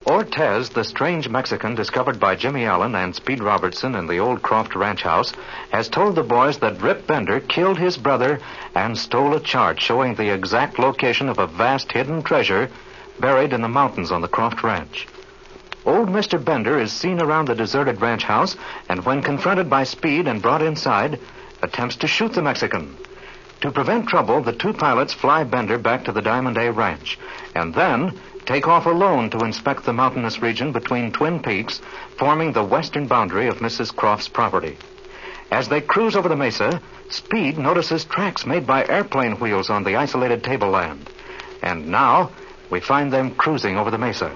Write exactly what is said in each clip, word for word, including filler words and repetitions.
Ortez, the strange Mexican discovered by Jimmy Allen and Speed Robertson in the old Croft ranch house, has told the boys that Rip Bender killed his brother and stole a chart showing the exact location of a vast hidden treasure buried in the mountains on the Croft ranch. Old Mister Bender is seen around the deserted ranch house, and when confronted by Speed and brought inside, attempts to shoot the Mexican. To prevent trouble, the two pilots fly Bender back to the Diamond A Ranch, and then take off alone to inspect the mountainous region between Twin Peaks, forming the western boundary of Missus Croft's property. As they cruise over the mesa, Speed notices tracks made by airplane wheels on the isolated tableland. And now, we find them cruising over the mesa.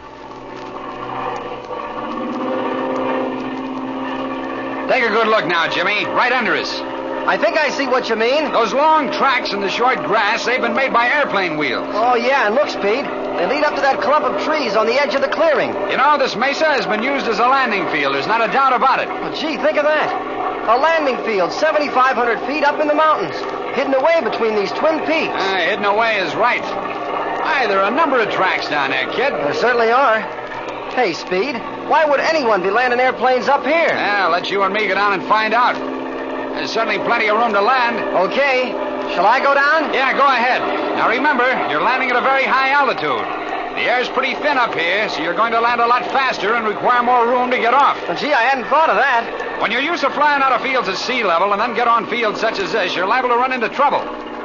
Take a good look now, Jimmy. Right under us. I think I see what you mean. Those long tracks in the short grass, they've been made by airplane wheels. Oh, yeah, and look, Speed. They lead up to that clump of trees on the edge of the clearing. You know, this mesa has been used as a landing field. There's not a doubt about it. Well, gee, think of that. A landing field seventy-five hundred feet up in the mountains, hidden away between these Twin Peaks. Uh, hidden away is right. Aye, there are a number of tracks down there, kid. There certainly are. Hey, Speed, why would anyone be landing airplanes up here? Yeah, let you and me go down and find out. There's certainly plenty of room to land. Okay. Shall I go down? Yeah, go ahead. Now remember, you're landing at a very high altitude. The air's pretty thin up here, so you're going to land a lot faster and require more room to get off. Well, gee, I hadn't thought of that. When you're used to flying out of fields at sea level and then get on fields such as this, you're liable to run into trouble.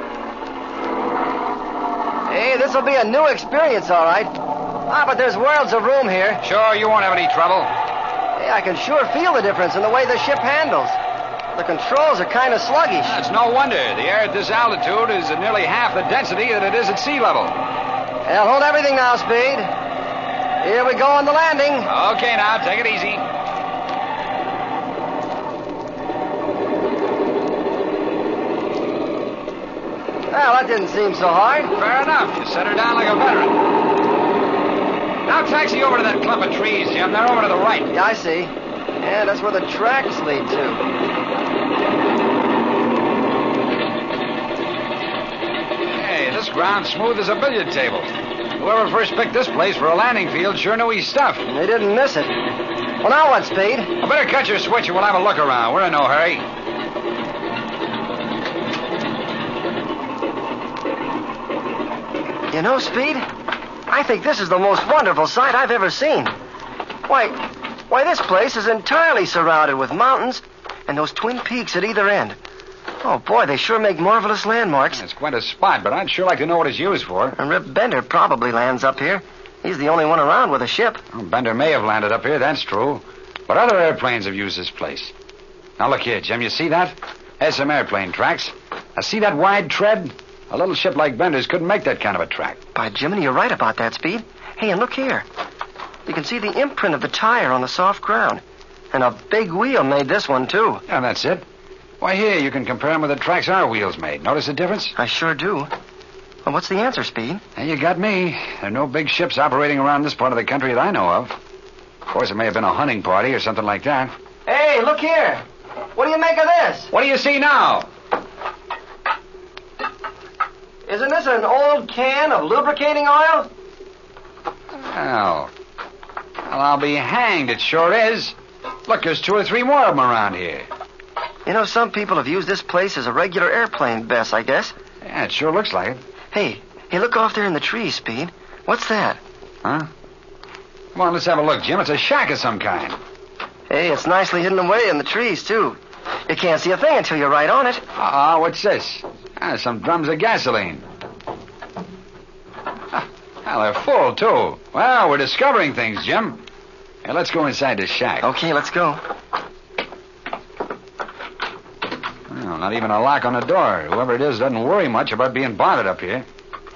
Hey, this'll be a new experience, all right. Ah, but there's worlds of room here. Sure, you won't have any trouble. Hey, I can sure feel the difference in the way the ship handles. The controls are kind of sluggish. That's no wonder. The air at this altitude is at nearly half the density that it is at sea level. Well, hold everything now, Speed. Here we go on the landing. Okay, now, take it easy. Well, that didn't seem so hard. Fair enough. You set her down like a veteran. Now taxi over to that clump of trees, Jim. They're over to the right. Yeah, I see. Yeah, that's where the tracks lead to. This ground's smooth as a billiard table. Whoever first picked this place for a landing field sure knew his stuff. They didn't miss it. Well, now what, Speed? I better cut your switch and we'll have a look around. We're in no hurry. You know, Speed, I think this is the most wonderful sight I've ever seen. Why, why, this place is entirely surrounded with mountains and those Twin Peaks at either end. Oh, boy, they sure make marvelous landmarks. It's quite a spot, but I'd sure like to know what it's used for. And Rip Bender probably lands up here. He's the only one around with a ship. Well, Bender may have landed up here, that's true. But other airplanes have used this place. Now, look here, Jim, you see that? There's some airplane tracks. Now, see that wide tread? A little ship like Bender's couldn't make that kind of a track. By Jiminy, you're right about that, Speed. Hey, and look here. You can see the imprint of the tire on the soft ground. And a big wheel made this one, too. Yeah, that's it. Why, here, you can compare them with the tracks our wheels made. Notice the difference? I sure do. Well, what's the answer, Speed? Hey, you got me. There are no big ships operating around this part of the country that I know of. Of course, it may have been a hunting party or something like that. Hey, look here. What do you make of this? What do you see now? Isn't this an old can of lubricating oil? Well, well, I'll be hanged. It sure is. Look, there's two or three more of them around here. You know, some people have used this place as a regular airplane base, I guess. Yeah, it sure looks like it. Hey, hey, look off there in the trees, Speed. What's that? Huh? Come on, let's have a look, Jim. It's a shack of some kind. Hey, it's nicely hidden away in the trees, too. You can't see a thing until you're right on it. Ah, uh, what's this? Ah, some drums of gasoline. Ah, well, they're full, too. Well, we're discovering things, Jim. Hey, let's go inside this shack. Okay, let's go. Well, not even a lock on the door. Whoever it is doesn't worry much about being bothered up here.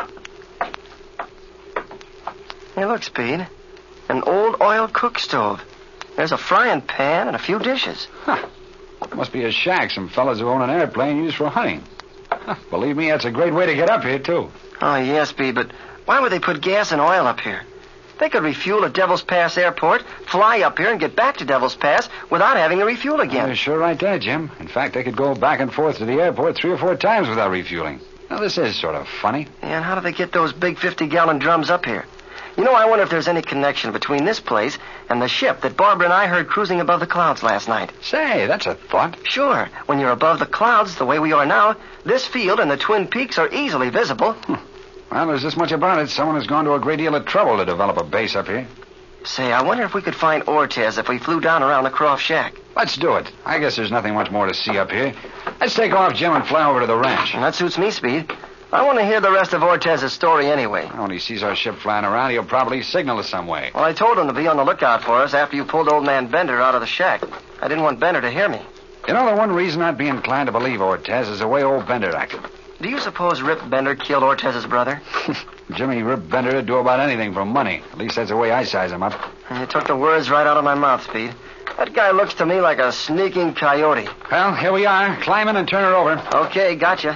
Hey, look, Speed. An old oil cook stove. There's a frying pan and a few dishes. Huh. Must be a shack some fellas who own an airplane use for hunting. Huh. Believe me, that's a great way to get up here, too. Oh, yes, Speed, but why would they put gas and oil up here? They could refuel at Devil's Pass Airport, fly up here, and get back to Devil's Pass without having to refuel again. You're sure right there, Jim. In fact, they could go back and forth to the airport three or four times without refueling. Now, this is sort of funny. And how do they get those big fifty-gallon drums up here? You know, I wonder if there's any connection between this place and the ship that Barbara and I heard cruising above the clouds last night. Say, that's a thought. Sure. When you're above the clouds the way we are now, this field and the Twin Peaks are easily visible. Well, there's this much about it. Someone has gone to a great deal of trouble to develop a base up here. Say, I wonder if we could find Ortez if we flew down around the Croft shack. Let's do it. I guess there's nothing much more to see up here. Let's take off, Jim, and fly over to the ranch. That suits me, Speed. I want to hear the rest of Ortez's story anyway. Well, when he sees our ship flying around, he'll probably signal us some way. Well, I told him to be on the lookout for us after you pulled old man Bender out of the shack. I didn't want Bender to hear me. You know, the one reason I'd be inclined to believe Ortez is the way old Bender acted. Do you suppose Rip Bender killed Ortez's brother? Jimmy Rip Bender would do about anything for money. At least that's the way I size him up. You took the words right out of my mouth, Speed. That guy looks to me like a sneaking coyote. Well, here we are. Climb in and turn her over. Okay, gotcha.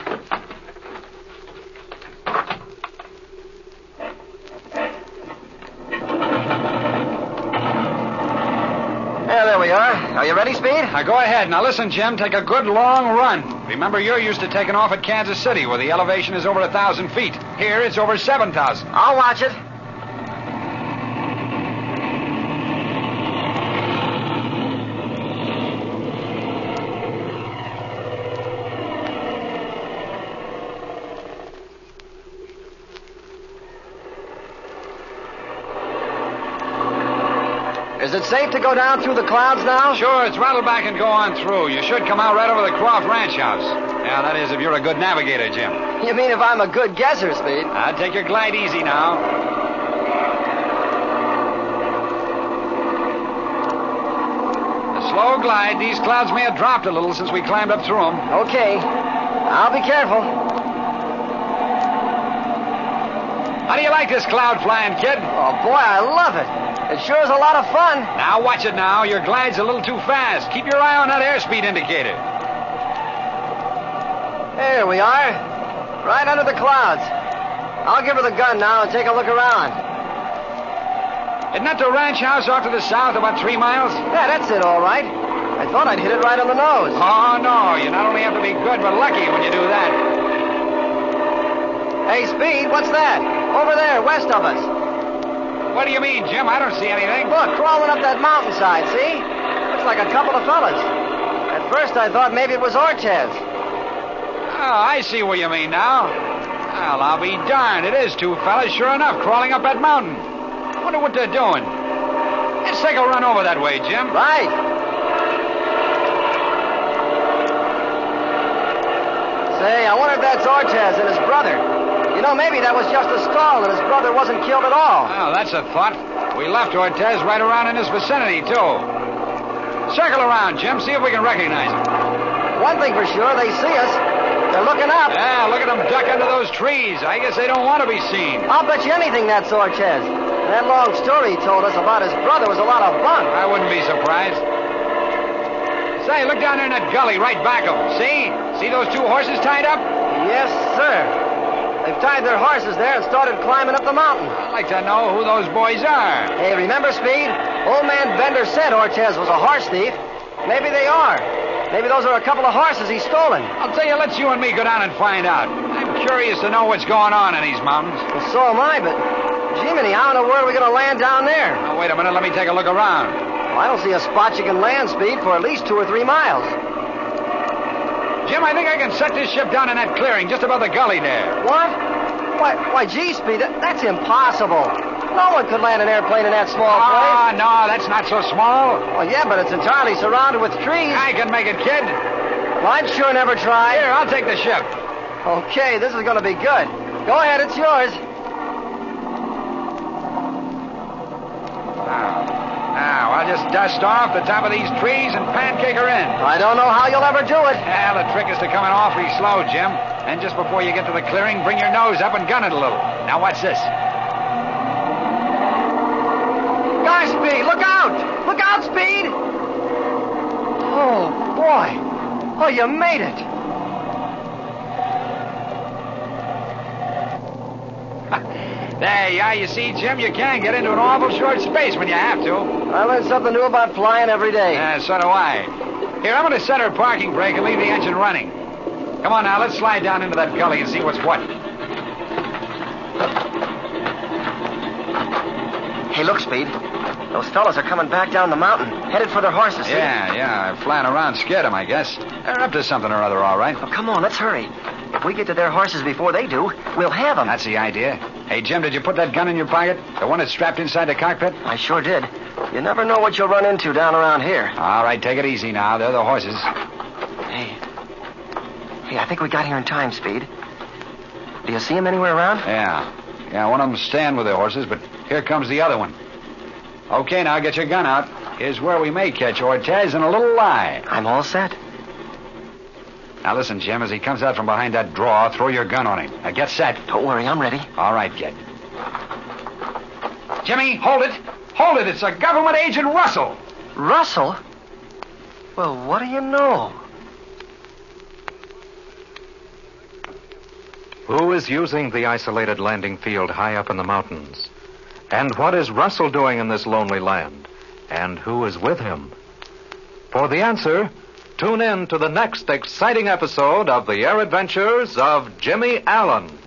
Yeah, there we are. Are you ready, Speed? Now, go ahead. Now, listen, Jim. Take a good long run. Remember, you're used to taking off at Kansas City, where the elevation is over a thousand feet. Here, it's over seven thousand. I'll watch it. Is it safe to go down through the clouds now? Sure, it's rattle back and go on through. You should come out right over the Croft Ranch House. Yeah, that is if you're a good navigator, Jim. You mean if I'm a good guesser, Speed? Now, take your glide easy now. A slow glide. These clouds may have dropped a little since we climbed up through them. Okay. I'll be careful. How do you like this cloud flying, kid? Oh, boy, I love it. It sure is a lot of fun. Now, watch it now. Your glide's a little too fast. Keep your eye on that airspeed indicator. There we are. Right under the clouds. I'll give her the gun now and take a look around. Isn't that the ranch house off to the south, about three miles? Yeah, that's it, all right. I thought I'd hit it right on the nose. Oh, no. You not only have to be good, but lucky when you do that. Hey, Speed, what's that? Over there, west of us. What do you mean, Jim? I don't see anything. Look, crawling up that mountainside, see? Looks like a couple of fellas. At first I thought maybe it was Ortez. Oh, I see what you mean now. Well, I'll be darned. It is two fellas, sure enough, crawling up that mountain. Wonder what they're doing. Let's take a run over that way, Jim. Right. Say, I wonder if that's Ortez and his brother. You know, maybe that was just a stall and his brother wasn't killed at all. Oh, that's a thought. We left Ortez right around in this vicinity, too. Circle around, Jim. See if we can recognize him. One thing for sure, they see us. They're looking up. Yeah, look at them duck under those trees. I guess they don't want to be seen. I'll bet you anything that's Ortez. That long story he told us about his brother was a lot of bunk. I wouldn't be surprised. Say, look down there in that gully right back of them. See? See those two horses tied up? Yes, sir. They've tied their horses there and started climbing up the mountain. I'd like to know who those boys are. Hey, remember, Speed? Old man Bender said Ortez was a horse thief. Maybe they are. Maybe those are a couple of horses he's stolen. I'll tell you, let's you and me go down and find out. I'm curious to know what's going on in these mountains. Well, so am I, but... Jiminy, how in the world are we going to land down there? Now, wait a minute. Let me take a look around. Well, I don't see a spot you can land, Speed, for at least two or three miles. Jim, I think I can set this ship down in that clearing just above the gully there. What? Why, why, gee, Speed, that, that's impossible. No one could land an airplane in that small Ah, place. no, that's not so small. Well, yeah, but it's entirely surrounded with trees. I can make it, kid. Well, I'd sure never try. Here, I'll take the ship. Okay, this is going to be good. Go ahead, it's yours. Now, now, I'll just dust off the top of these trees and pancake her in. I don't know how you'll ever do it. Yeah, the trick is to come in awfully slow, Jim. And just before you get to the clearing, bring your nose up and gun it a little. Now, watch this. Guys, Speed, look out! Look out, Speed! Oh, boy. Oh, you made it. There you are. You see, Jim, you can get into an awful short space when you have to. I learn something new about flying every day. Yeah, so do I. Here, I'm going to set her parking brake and leave the engine running. Come on now, let's slide down into that gully and see what's what. Hey, look, Speed. Those fellas are coming back down the mountain, headed for their horses. See? Yeah, yeah. They're flying around, scared them, I guess. They're up to something or other, all right. Oh, come on, let's hurry. If we get to their horses before they do, we'll have them. That's the idea. Hey, Jim, did you put that gun in your pocket? The one that's strapped inside the cockpit? I sure did. You never know what you'll run into down around here. All right, take it easy now. They're the horses. Hey. Hey, I think we got here in time, Speed. Do you see them anywhere around? Yeah. Yeah, one of them's staying with the horses, but here comes the other one. Okay, now get your gun out. Here's where we may catch Ortez in a little lie. I'm all set. Now listen, Jim, as he comes out from behind that draw, throw your gun on him. Now get set. Don't worry, I'm ready. All right, kid. Jimmy, hold it. Hold it. It's a government agent, Russell. Russell? Well, what do you know? Who is using the isolated landing field high up in the mountains? And what is Russell doing in this lonely land? And who is with him? For the answer, tune in to the next exciting episode of The Air Adventures of Jimmy Allen.